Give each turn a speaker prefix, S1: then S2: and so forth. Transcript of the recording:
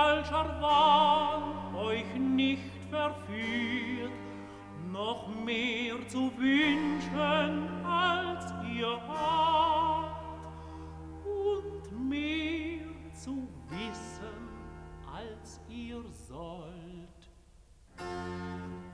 S1: falscher Wahn euch nicht verführt, noch mehr zu wünschen, als ihr habt, und mehr zu wissen, als ihr sollt.